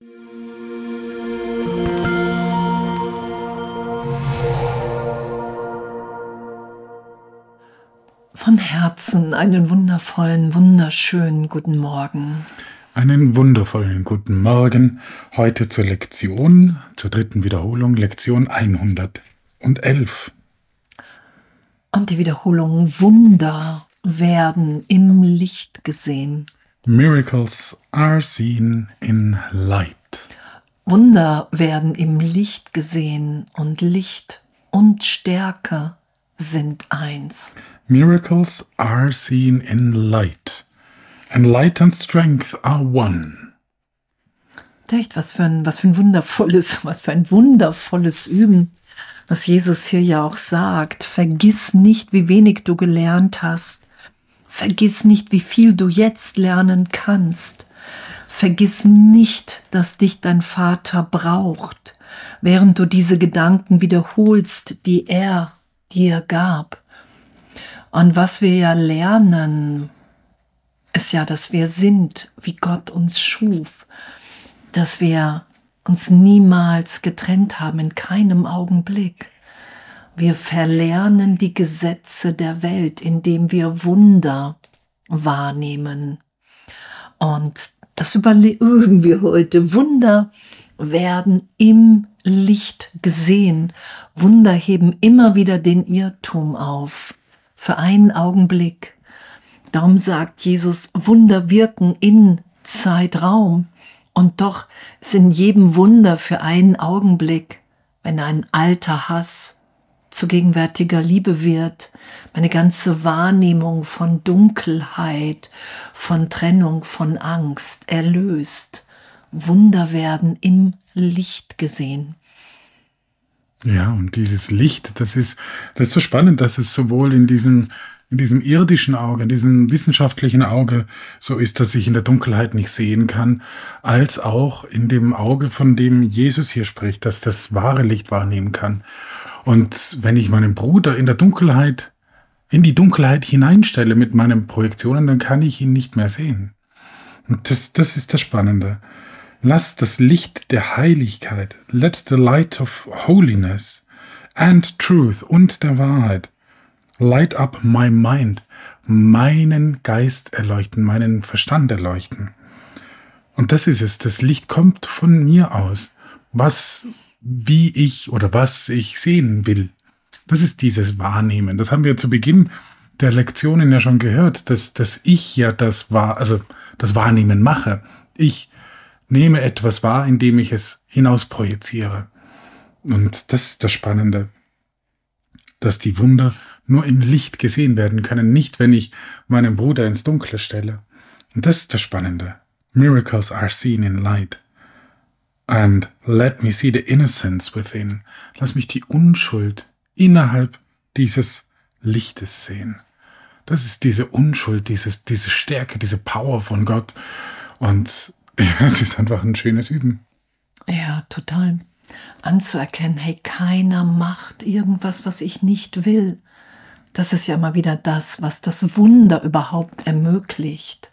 Von Herzen einen wundervollen, wunderschönen guten Morgen. Einen wundervollen guten Morgen. Heute zur Lektion, zur dritten Wiederholung, Lektion 111. Und die Wiederholung: Wunder werden im Licht gesehen. Miracles are seen in light. Wunder werden im Licht gesehen und Licht und Stärke sind eins. Miracles are seen in light, and light and strength are one. Echt, was für ein wundervolles Üben, was Jesus hier ja auch sagt. Vergiss nicht, wie wenig du gelernt hast. Vergiss nicht, wie viel du jetzt lernen kannst. Vergiss nicht, dass dich dein Vater braucht, während du diese Gedanken wiederholst, die er dir gab. Und was wir ja lernen, ist ja, dass wir sind, wie Gott uns schuf, dass wir uns niemals getrennt haben, in keinem Augenblick. Wir verlernen die Gesetze der Welt, indem wir Wunder wahrnehmen. Und das üben wir heute. Wunder werden im Licht gesehen. Wunder heben immer wieder den Irrtum auf. Für einen Augenblick. Darum sagt Jesus, Wunder wirken in Zeitraum. Und doch ist in jedem Wunder für einen Augenblick, wenn ein alter Hass zu gegenwärtiger Liebe wird, meine ganze Wahrnehmung von Dunkelheit, von Trennung, von Angst erlöst. Wunder werden im Licht gesehen. Ja, und dieses Licht, das ist so spannend, dass es sowohl in diesem irdischen Auge, in diesem wissenschaftlichen Auge so ist, dass ich in der Dunkelheit nicht sehen kann, als auch in dem Auge, von dem Jesus hier spricht, dass das wahre Licht wahrnehmen kann. Und wenn ich meinen Bruder in die Dunkelheit hineinstelle mit meinen Projektionen, dann kann ich ihn nicht mehr sehen. Und das ist das Spannende. Lass das Licht der Heiligkeit, let the light of holiness and truth und der Wahrheit, light up my mind, meinen Geist erleuchten, meinen Verstand erleuchten. Und das ist es, das Licht kommt von mir aus, was ich sehen will. Das ist dieses Wahrnehmen. Das haben wir zu Beginn der Lektionen ja schon gehört, dass ich ja das Wahrnehmen mache. Ich nehme etwas wahr, indem ich es hinausprojiziere. Und das ist das Spannende, dass die Wunder nur im Licht gesehen werden können, nicht wenn ich meinen Bruder ins Dunkle stelle. Und das ist das Spannende. Miracles are seen in light. And let me see the innocence within. Lass mich die Unschuld innerhalb dieses Lichtes sehen. Das ist diese Unschuld, diese Stärke, diese Power von Gott. Und ja, es ist einfach ein schönes Üben. Ja, total. Anzuerkennen, hey, keiner macht irgendwas, was ich nicht will. Das ist ja immer wieder das, was das Wunder überhaupt ermöglicht.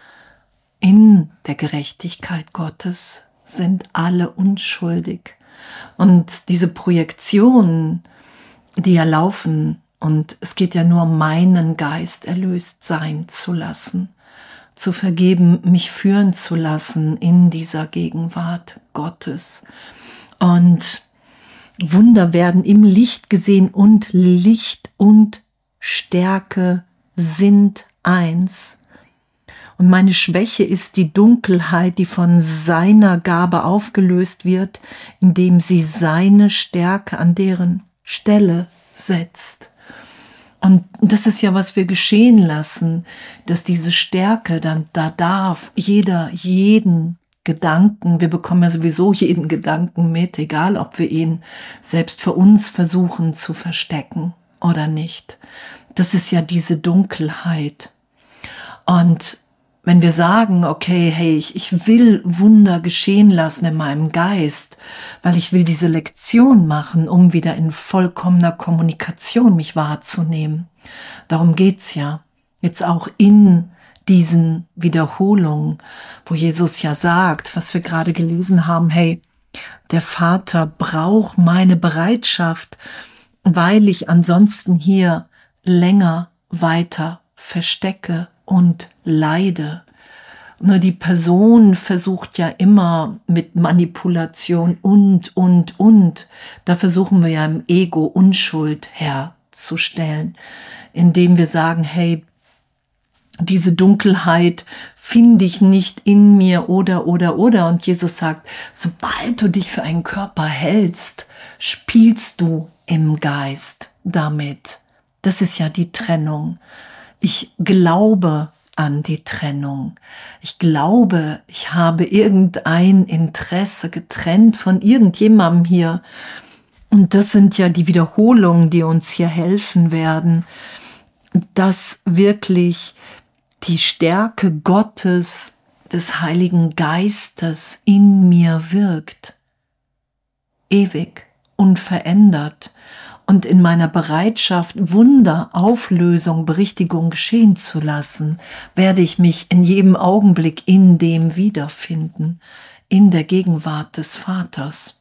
In der Gerechtigkeit Gottes sind alle unschuldig. Und diese Projektionen, die ja laufen, und es geht ja nur um meinen Geist erlöst sein zu lassen, zu vergeben, mich führen zu lassen in dieser Gegenwart Gottes. Und Wunder werden im Licht gesehen und Licht und Stärke sind eins. Und meine Schwäche ist die Dunkelheit, die von seiner Gabe aufgelöst wird, indem sie seine Stärke an deren Stelle setzt. Und das ist ja, was wir geschehen lassen, dass diese Stärke, dann da darf jeder jeden Gedanken, wir bekommen ja sowieso jeden Gedanken mit, egal ob wir ihn selbst für uns versuchen zu verstecken oder nicht. Das ist ja diese Dunkelheit. Und wenn wir sagen, okay, hey, ich will Wunder geschehen lassen in meinem Geist, weil ich will diese Lektion machen, um wieder in vollkommener Kommunikation mich wahrzunehmen. Darum geht's ja. Jetzt auch in diesen Wiederholungen, wo Jesus ja sagt, was wir gerade gelesen haben, hey, der Vater braucht meine Bereitschaft, weil ich ansonsten hier länger weiter verstecke und leide. Nur die Person versucht ja immer mit Manipulation und. Da versuchen wir ja im Ego Unschuld herzustellen, indem wir sagen, hey, diese Dunkelheit finde ich nicht in mir oder. Und Jesus sagt, sobald du dich für einen Körper hältst, spielst du im Geist damit. Das ist ja die Trennung. Ich glaube an die Trennung. Ich glaube, ich habe irgendein Interesse getrennt von irgendjemandem hier. Und das sind ja die Wiederholungen, die uns hier helfen werden, dass wirklich die Stärke Gottes, des Heiligen Geistes in mir wirkt. Ewig, unverändert. Und in meiner Bereitschaft, Wunder, Auflösung, Berichtigung geschehen zu lassen, werde ich mich in jedem Augenblick in dem wiederfinden, in der Gegenwart des Vaters.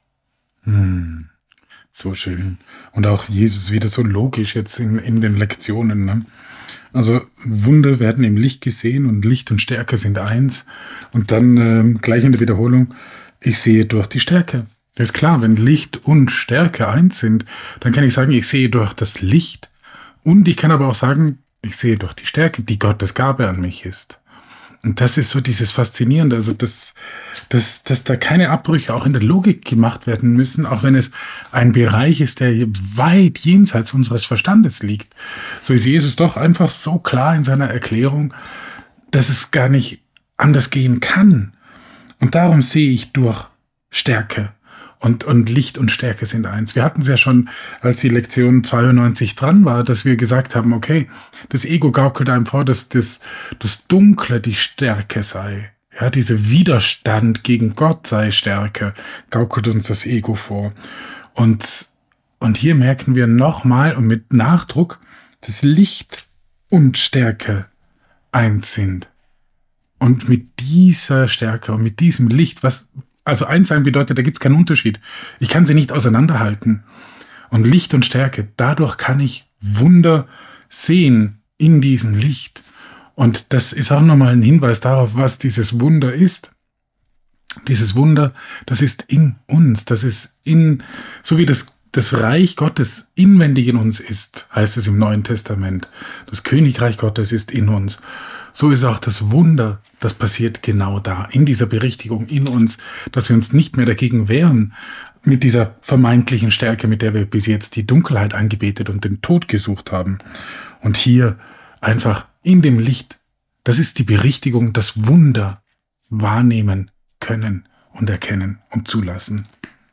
So schön. Und auch Jesus wieder so logisch jetzt in den Lektionen. Ne? Also Wunder werden im Licht gesehen und Licht und Stärke sind eins. Und dann gleich in der Wiederholung, ich sehe durch die Stärke. Ist klar, wenn Licht und Stärke eins sind, dann kann ich sagen, ich sehe durch das Licht und ich kann aber auch sagen, ich sehe durch die Stärke, die Gottes Gabe an mich ist. Und das ist so dieses Faszinierende, also dass da keine Abbrüche auch in der Logik gemacht werden müssen, auch wenn es ein Bereich ist, der weit jenseits unseres Verstandes liegt. So ist Jesus doch einfach so klar in seiner Erklärung, dass es gar nicht anders gehen kann. Und darum sehe ich durch Stärke. Und Licht und Stärke sind eins. Wir hatten es ja schon, als die Lektion 92 dran war, dass wir gesagt haben, okay, das Ego gaukelt einem vor, dass das Dunkle die Stärke sei. Ja, dieser Widerstand gegen Gott sei Stärke, gaukelt uns das Ego vor. Und hier merken wir nochmal und mit Nachdruck, dass Licht und Stärke eins sind. Und mit dieser Stärke und mit diesem Licht, also eins sein bedeutet, da gibt es keinen Unterschied. Ich kann sie nicht auseinanderhalten. Und Licht und Stärke, dadurch kann ich Wunder sehen in diesem Licht. Und das ist auch nochmal ein Hinweis darauf, was dieses Wunder ist. Dieses Wunder, das ist in uns. Das ist so wie das Reich Gottes inwendig in uns ist, heißt es im Neuen Testament. Das Königreich Gottes ist in uns. So ist auch das Wunder, das passiert genau da, in dieser Berichtigung in uns, dass wir uns nicht mehr dagegen wehren, mit dieser vermeintlichen Stärke, mit der wir bis jetzt die Dunkelheit angebetet und den Tod gesucht haben. Und hier einfach in dem Licht, das ist die Berichtigung, das Wunder wahrnehmen können und erkennen und zulassen.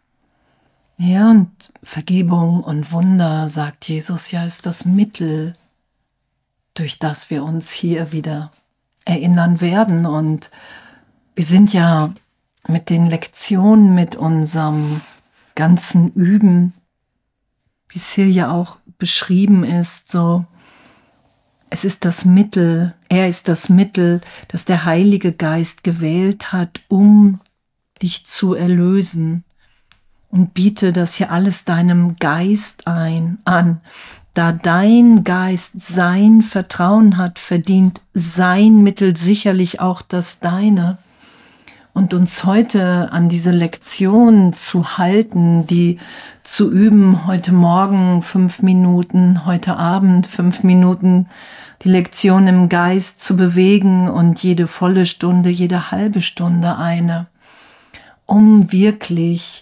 Ja, und Vergebung und Wunder, sagt Jesus ja, ist das Mittel, durch das wir uns hier wieder erinnern werden. Und wir sind ja mit den Lektionen, mit unserem ganzen Üben, wie es hier ja auch beschrieben ist, so, es ist das Mittel, er ist das Mittel, das der Heilige Geist gewählt hat, um dich zu erlösen. Und biete das hier alles deinem Geist an. Da dein Geist sein Vertrauen hat, verdient sein Mittel sicherlich auch das deine. Und uns heute an diese Lektion zu halten, die zu üben, heute Morgen 5 Minuten, heute Abend 5 Minuten, die Lektion im Geist zu bewegen und jede volle Stunde, jede halbe Stunde eine, um wirklich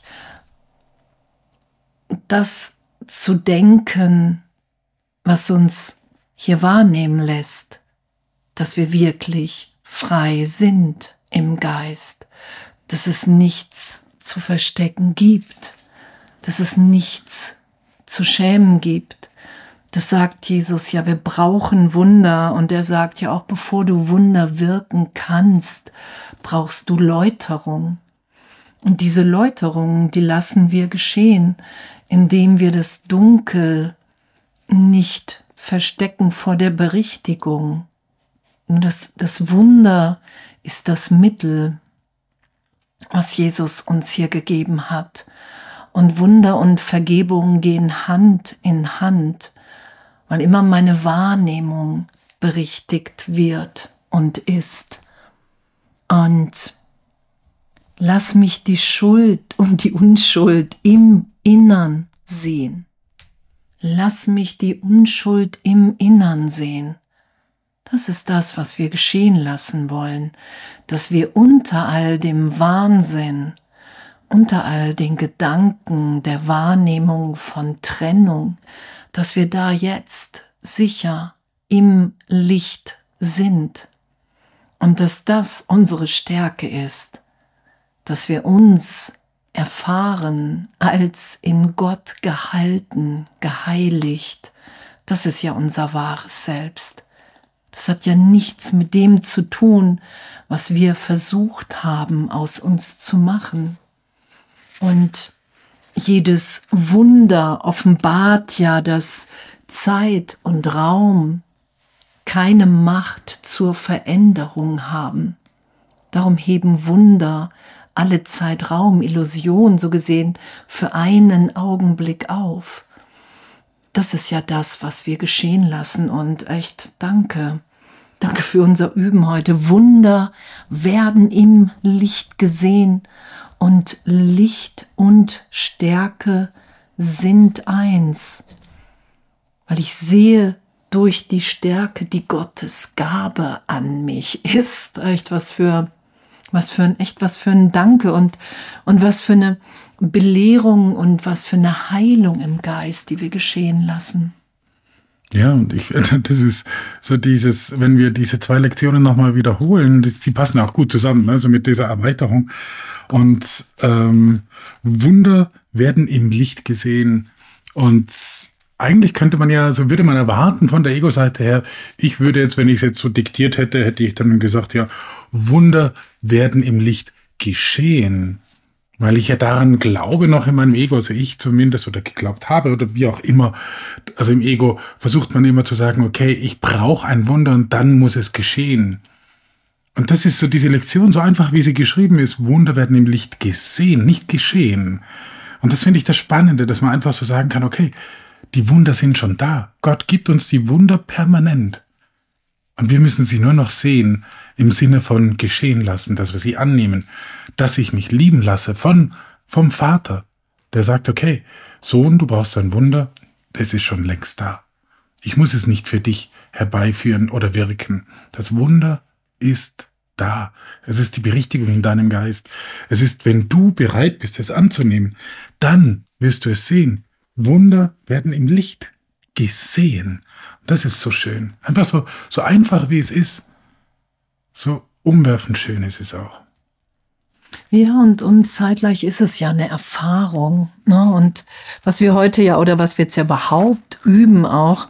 das zu denken, was uns hier wahrnehmen lässt, dass wir wirklich frei sind im Geist, dass es nichts zu verstecken gibt, dass es nichts zu schämen gibt. Das sagt Jesus ja, wir brauchen Wunder und er sagt ja auch, bevor du Wunder wirken kannst, brauchst du Läuterung. Und diese Läuterung, die lassen wir geschehen, indem wir das Dunkel nicht verstecken vor der Berichtigung. Das Wunder ist das Mittel, was Jesus uns hier gegeben hat. Und Wunder und Vergebung gehen Hand in Hand, weil immer meine Wahrnehmung berichtigt wird und ist. Und lass mich die Schuld und die Unschuld im Innern sehen. Lass mich die Unschuld im Innern sehen. Das ist das, was wir geschehen lassen wollen, dass wir unter all dem Wahnsinn, unter all den Gedanken der Wahrnehmung von Trennung, dass wir da jetzt sicher im Licht sind und dass das unsere Stärke ist, dass wir uns erfahren als in Gott gehalten, geheiligt. Das ist ja unser wahres Selbst. Das hat ja nichts mit dem zu tun, was wir versucht haben, aus uns zu machen. Und jedes Wunder offenbart ja, dass Zeit und Raum keine Macht zur Veränderung haben. Darum heben Wunder alle Zeit, Raum, Illusion so gesehen für einen Augenblick auf. Das ist ja das, was wir geschehen lassen und echt danke. Danke für unser Üben heute. Wunder werden im Licht gesehen und Licht und Stärke sind eins. Weil ich sehe durch die Stärke, die Gottes Gabe an mich ist. Echt was für ein Danke und was für eine Belehrung und was für eine Heilung im Geist, die wir geschehen lassen. Ja, und das ist so dieses, wenn wir diese 2 Lektionen nochmal wiederholen, sie passen auch gut zusammen, also mit dieser Erweiterung. Und Wunder werden im Licht gesehen. Und eigentlich könnte man ja, so würde man erwarten von der Ego-Seite her, ich würde jetzt, wenn ich es jetzt so diktiert hätte, hätte ich dann gesagt, ja, Wunder werden im Licht geschehen. Weil ich ja daran glaube noch in meinem Ego, also ich zumindest, oder geglaubt habe oder wie auch immer. Also im Ego versucht man immer zu sagen, okay, ich brauche ein Wunder und dann muss es geschehen. Und das ist so diese Lektion, so einfach wie sie geschrieben ist, Wunder werden im Licht gesehen, nicht geschehen. Und das finde ich das Spannende, dass man einfach so sagen kann, okay, die Wunder sind schon da. Gott gibt uns die Wunder permanent. Und wir müssen sie nur noch sehen, im Sinne von geschehen lassen, dass wir sie annehmen, dass ich mich lieben lasse vom Vater, der sagt, okay, Sohn, du brauchst ein Wunder, das ist schon längst da. Ich muss es nicht für dich herbeiführen oder wirken. Das Wunder ist da. Es ist die Berichtigung in deinem Geist. Es ist, wenn du bereit bist, es anzunehmen, dann wirst du es sehen. Wunder werden im Licht gesehen. Das ist so schön. Einfach so einfach, wie es ist. So umwerfend schön ist es auch. Ja, und zeitgleich ist es ja eine Erfahrung. Ne? Und was wir heute ja, oder was wir jetzt ja überhaupt üben auch,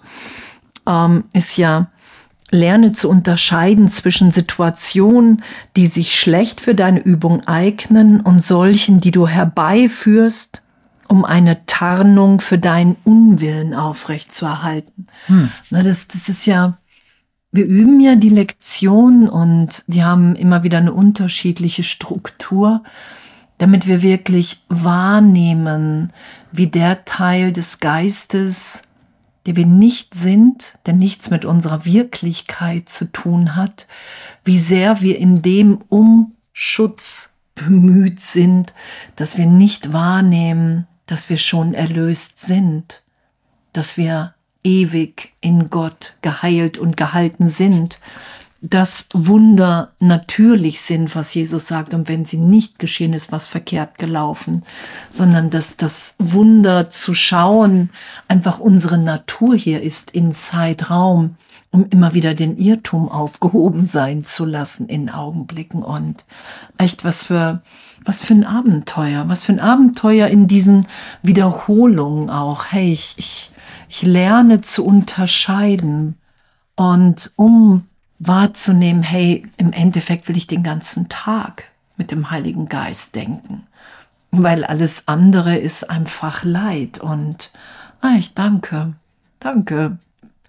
ist ja, lerne zu unterscheiden zwischen Situationen, die sich schlecht für deine Übung eignen und solchen, die du herbeiführst, um eine Tarnung für deinen Unwillen aufrechtzuerhalten. Das ist ja, wir üben ja die Lektion und die haben immer wieder eine unterschiedliche Struktur, damit wir wirklich wahrnehmen, wie der Teil des Geistes, der wir nicht sind, der nichts mit unserer Wirklichkeit zu tun hat, wie sehr wir in dem um Schutz bemüht sind, dass wir nicht wahrnehmen, dass wir schon erlöst sind, dass wir ewig in Gott geheilt und gehalten sind, dass Wunder natürlich sind, was Jesus sagt, und wenn sie nicht geschehen, ist was verkehrt gelaufen, sondern dass das Wunder zu schauen einfach unsere Natur hier ist in Zeitraum, um immer wieder den Irrtum aufgehoben sein zu lassen in Augenblicken. Und echt was für ein Abenteuer in diesen Wiederholungen auch. Hey, ich lerne zu unterscheiden und um wahrzunehmen, hey, im Endeffekt will ich den ganzen Tag mit dem Heiligen Geist denken, weil alles andere ist einfach Leid. Und ich danke.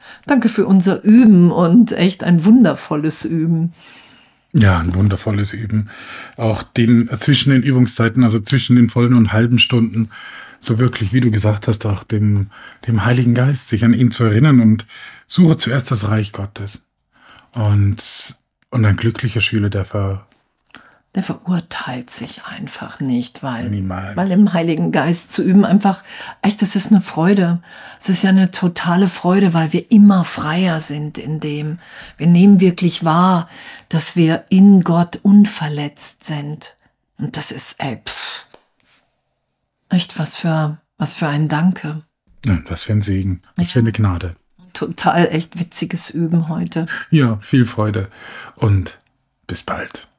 Danke für unser Üben und echt ein wundervolles Üben. Ja, ein wundervolles Üben. Auch zwischen den Übungszeiten, also zwischen den vollen und halben Stunden, so wirklich, wie du gesagt hast, auch dem Heiligen Geist, sich an ihn zu erinnern und suche zuerst das Reich Gottes. Und ein glücklicher Schüler, der verurteilt sich einfach nicht, weil niemals. im Heiligen Geist zu üben einfach, echt, das ist eine Freude. Es ist ja eine totale Freude, weil wir immer freier sind in dem. Wir nehmen wirklich wahr, dass wir in Gott unverletzt sind. Und das ist, echt was für ein Danke. Ja, was für ein Segen, was für eine Gnade. Total echt witziges Üben heute. Ja, viel Freude und bis bald.